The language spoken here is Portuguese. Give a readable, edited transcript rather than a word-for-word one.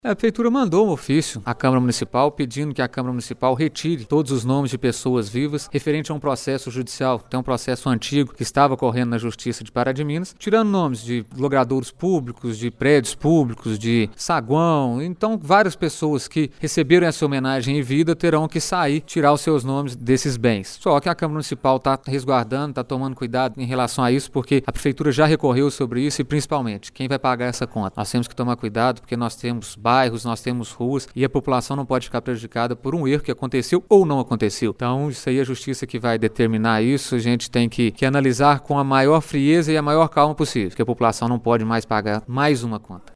A Prefeitura mandou um ofício à Câmara Municipal pedindo que a Câmara Municipal retire todos os nomes de pessoas vivas referente a um processo judicial. Tem um processo antigo que estava correndo na Justiça de Pará de Minas, tirando nomes de logradouros públicos, de prédios públicos, de saguão. Então, várias pessoas que receberam essa homenagem em vida terão que sair, tirar os seus nomes desses bens. Só que a Câmara Municipal está resguardando, está tomando cuidado em relação a isso, porque a Prefeitura já recorreu sobre isso e, principalmente, quem vai pagar essa conta? Nós temos que tomar cuidado porque nós temos bairros, nós temos ruas e a população não pode ficar prejudicada por um erro que aconteceu ou não aconteceu. Então, isso aí é a justiça que vai determinar isso. A gente tem que analisar com a maior frieza e a maior calma possível, porque a população não pode mais pagar mais uma conta.